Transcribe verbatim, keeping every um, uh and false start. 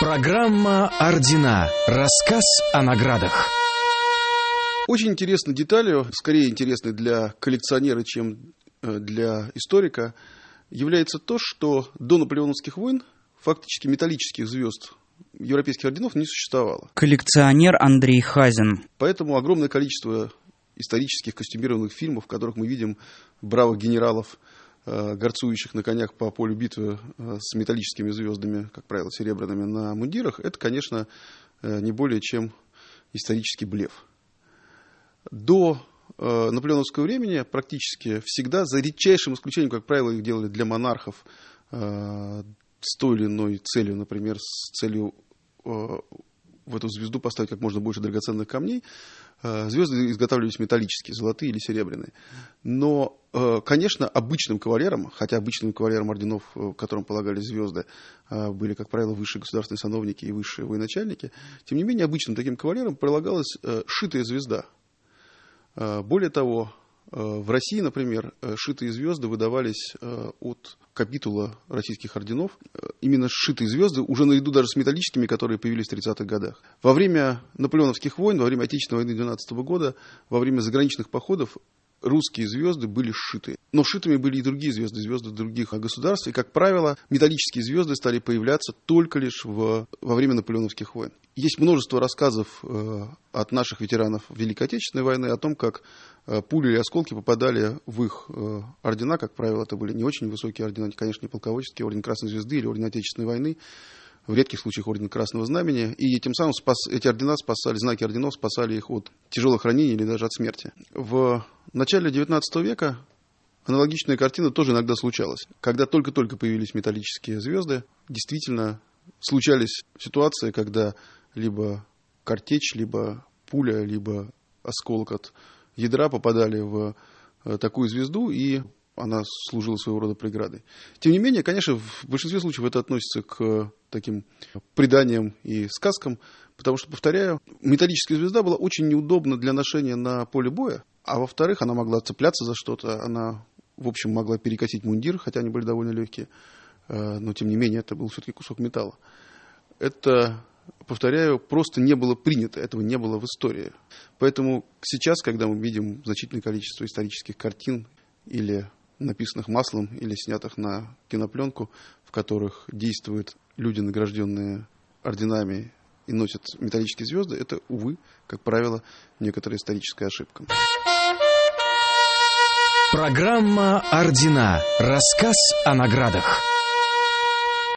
Программа «Ордена». Рассказ о наградах. Очень интересной деталью, скорее интересной для коллекционера, чем для историка, является то, что до наполеоновских войн фактически металлических звезд европейских орденов не существовало. Коллекционер Андрей Хазин. Поэтому огромное количество исторических костюмированных фильмов, в которых мы видим бравых генералов, горцующих на конях по полю битвы с металлическими звездами, как правило, серебряными на мундирах, это, конечно, не более чем исторический блеф. До наполеоновского времени практически всегда, за редчайшим исключением, как правило, их делали для монархов с той или иной целью, например, с целью в эту звезду поставить как можно больше драгоценных камней, звезды изготавливались металлические, золотые или серебряные. Но, конечно, обычным кавалерам, хотя обычным кавалерам орденов, которым полагались звезды, были, как правило, высшие государственные сановники и высшие военачальники, тем не менее, обычным таким кавалерам полагалась шитая звезда. Более того, в России, например, шитые звезды выдавались от капитула российских орденов. Именно сшитые звезды, уже наряду даже с металлическими, которые появились в тридцатых годах. Во время наполеоновских войн, во время Отечественной войны двенадцатого года, во время заграничных походов русские звезды были сшиты. Но сшитыми были и другие звезды, звезды других государств. И, как правило, металлические звезды стали появляться только лишь в, во время наполеоновских войн. Есть множество рассказов э, от наших ветеранов Великой Отечественной войны о том, как э, пули или осколки попадали в их э, ордена. Как правило, это были не очень высокие ордена, конечно, не полководческие, орден Красной Звезды или орден Отечественной войны. В редких случаях орден Красного Знамени, и тем самым спас, эти ордена спасали, знаки орденов спасали их от тяжелых ранений или даже от смерти. В начале девятнадцатого века аналогичная картина тоже иногда случалась. Когда только-только появились металлические звезды, действительно случались ситуации, когда либо картечь, либо пуля, либо осколок от ядра попадали в такую звезду, и она служила своего рода преградой. Тем не менее, конечно, в большинстве случаев это относится к таким преданиям и сказкам, потому что, повторяю, металлическая звезда была очень неудобна для ношения на поле боя, а во-вторых, она могла цепляться за что-то, она, в общем, могла перекосить мундир, хотя они были довольно легкие, но, тем не менее, это был все-таки кусок металла. Это, повторяю, просто не было принято, этого не было в истории. Поэтому сейчас, когда мы видим значительное количество исторических картин или написанных маслом или снятых на кинопленку, в которых действуют люди, награжденные орденами и носят металлические звезды, это, увы, как правило, некоторая историческая ошибка. Программа «Ордена». Рассказ о наградах.